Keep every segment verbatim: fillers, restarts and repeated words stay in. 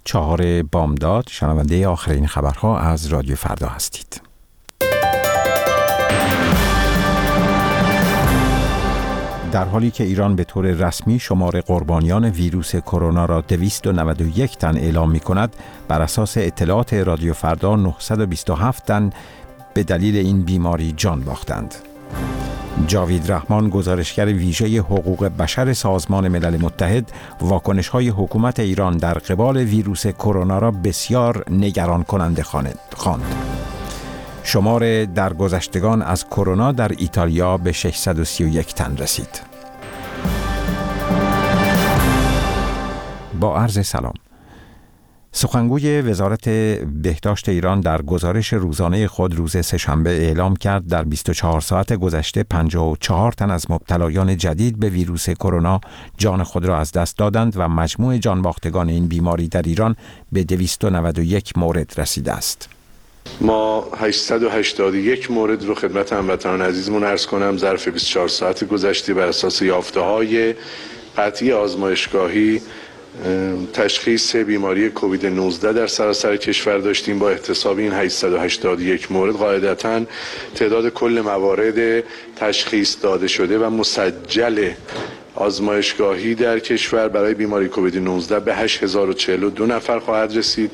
چهار بامداد، شنونده آخرین خبرها از رادیو فردا هستید. در حالی که ایران به طور رسمی شمار قربانیان ویروس کرونا را دویست و نود و یک تن اعلام می کند، بر اساس اطلاعات رادیو فردا نهصد و بیست و هفت تن به دلیل این بیماری جان باختند. جاوید رحمان، گزارشگر ویژه حقوق بشر سازمان ملل متحد، واکنش‌های حکومت ایران در قبال ویروس کرونا را بسیار نگران کننده خواند. شمار درگذشتگان از کرونا در ایتالیا به ششصد و سی و یک تن رسید. با عرض سلام. سخنگوی وزارت بهداشت ایران در گزارش روزانه خود روز سه‌شنبه اعلام کرد در بیست و چهار ساعت گذشته پنجاه و چهار تن از مبتلایان جدید به ویروس کرونا جان خود را از دست دادند و مجموع جانباختگان این بیماری در ایران به دویست و نود و یک مورد رسیده است. ما هشتصد و هشتاد و یک مورد رو خدمت هموطنان عزیزمون عرض کنم ظرف بیست و چهار ساعت گذشته بر اساس یافته‌های قطعی آزمایشگاهی تشخیص بیماری کووید نوزده در سراسر کشور داشتیم. با احتساب این هشتصد و هشتاد و یک مورد قاعدتاً تعداد کل موارد تشخیص داده شده و مسجل آزمایشگاهی در کشور برای بیماری کووید نوزده به هشت هزار و چهل و دو نفر خواهد رسید.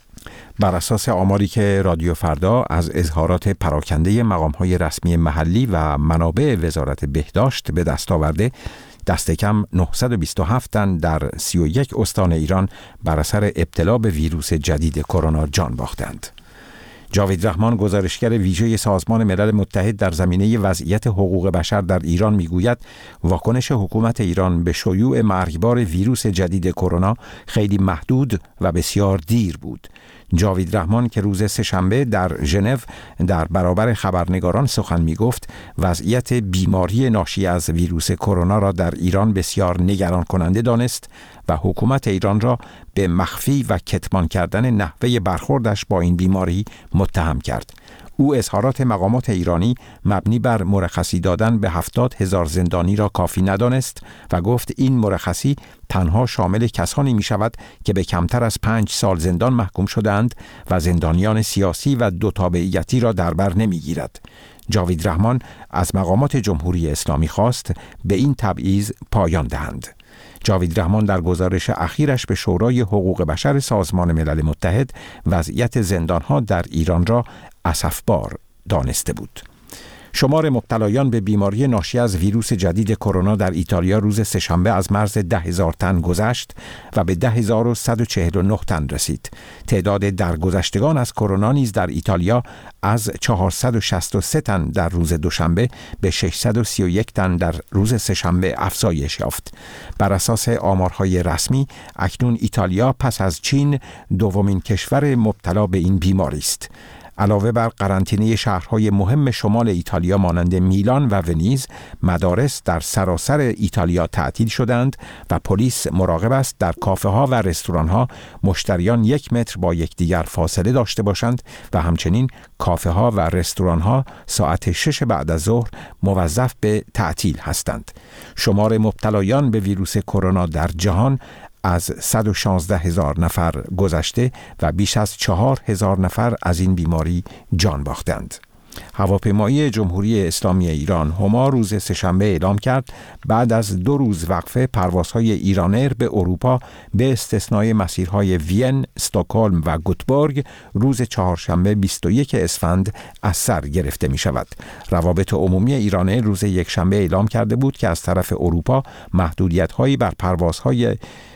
بر اساس آماری که رادیو فردا از اظهارات پراکنده مقام‌های رسمی محلی و منابع وزارت بهداشت به دست آورده، دست کم نهصد و بیست و هفت تن در سی و یک استان ایران بر اثر ابتلا به ویروس جدید کرونا جان باختند. جاوید رحمان، گزارشگر ویژه سازمان ملل متحد در زمینه وضعیت حقوق بشر در ایران، میگوید واکنش حکومت ایران به شیوع مرگبار ویروس جدید کرونا خیلی محدود و بسیار دیر بود. جاوید رحمان که روز سه‌شنبه در ژنو در برابر خبرنگاران سخن میگفت، وضعیت بیماری ناشی از ویروس کرونا را در ایران بسیار نگران کننده دانست و حکومت ایران را به مخفی و کتمان کردن نحوه برخوردش با این بیماری متهم کرد. او اظهارات مقامات ایرانی مبنی بر مرخصی دادن به هفتاد هزار زندانی را کافی ندانست و گفت این مرخصی تنها شامل کسانی می شود که به کمتر از پنج سال زندان محکوم شدند و زندانیان سیاسی و دو تابعیتی را در بر نمی گیرد. جاوید رحمان از مقامات جمهوری اسلامی خواست به این تبعیض پایان دهند. جاوید رحمان در گزارش اخیرش به شورای حقوق بشر سازمان ملل متحد وضعیت زندانها در ایران را اسفبار دانسته بود. شمار مبتلایان به بیماری ناشی از ویروس جدید کرونا در ایتالیا روز سه‌شنبه از مرز ده هزار تن گذشت و به ده هزار و صد و چهل و نه تن رسید. تعداد درگذشتگان از کرونا نیز در ایتالیا از چهارصد و شصت و سه تن در روز دوشنبه به ششصد و سی و یک تن در روز سه‌شنبه افزایش یافت. بر اساس آمارهای رسمی اکنون ایتالیا پس از چین دومین کشور مبتلا به این بیماری است. علاوه بر قرنطینه شهرهای مهم شمال ایتالیا مانند میلان و ونیز، مدارس در سراسر ایتالیا تعطیل شدند و پلیس مراقب است در کافه ها و رستوران ها مشتریان یک متر با یکدیگر فاصله داشته باشند و همچنین کافه ها و رستوران ها ساعت شش بعد از ظهر موظف به تعطیل هستند. شمار مبتلایان به ویروس کرونا در جهان از صد و شانزده هزار نفر گذشته و بیش از چهار هزار نفر از این بیماری جان باختند. هواپیمایی جمهوری اسلامی ایران هما روز سه‌شنبه اعلام کرد بعد از دو روز وقفه پروازهای ایرانر به اروپا به استثنای مسیرهای وین، استکهلم و گوتبورگ روز چهارشنبه بیست و یک اسفند از سر گرفته می شود. روابط عمومی ایرانر روز یکشنبه اعلام کرده بود که از طرف اروپا محدودیت‌هایی بر پروازهای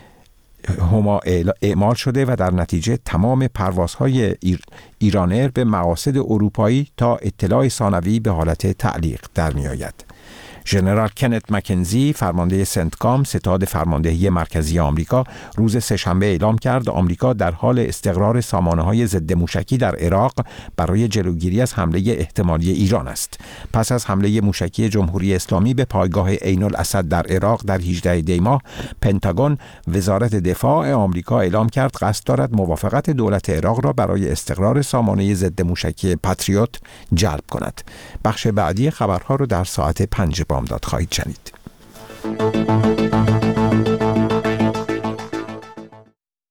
هما اعمال شده و در نتیجه تمام پروازهای ایر... ایرانر به مقاصد اروپایی تا اطلاع ثانوی به حالت تعلیق در می آید. ژنرال کنت مکنزی، فرمانده سنتکام، ستاد فرماندهی مرکزی آمریکا، روز سه‌شنبه اعلام کرد آمریکا در حال استقرار سامانه‌های ضد موشکی در عراق برای جلوگیری از حمله احتمالی ایران است. پس از حمله موشکی جمهوری اسلامی به پایگاه عین الاسد در عراق در هجدهم دی ماه، پنتاگون، وزارت دفاع آمریکا اعلام کرد قصد دارد موافقت دولت عراق را برای استقرار سامانه ضد موشکی پاتریوت جلب کند. بخش بعدی خبرها رو در ساعت پنج بامداد خواهید شنید.